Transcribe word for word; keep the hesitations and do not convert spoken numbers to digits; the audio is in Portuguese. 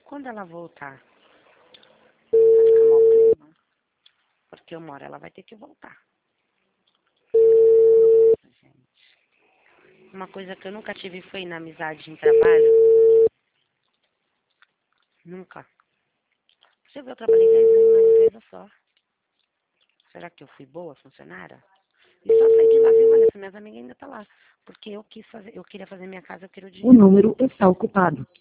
Quando ela voltar, vai ficar mau clima. Porque uma hora ela vai ter que voltar. Nossa, gente. Uma coisa que eu nunca tive foi na amizade em trabalho. Nunca. Você viu, eu trabalhei dez anos numa empresa só. Será que eu fui boa funcionária? E só saí de lá, viu? Olha, minhas amigas ainda tá lá. Porque eu quis fazer, eu queria fazer minha casa, eu queria o O dinheiro. número está ocupado.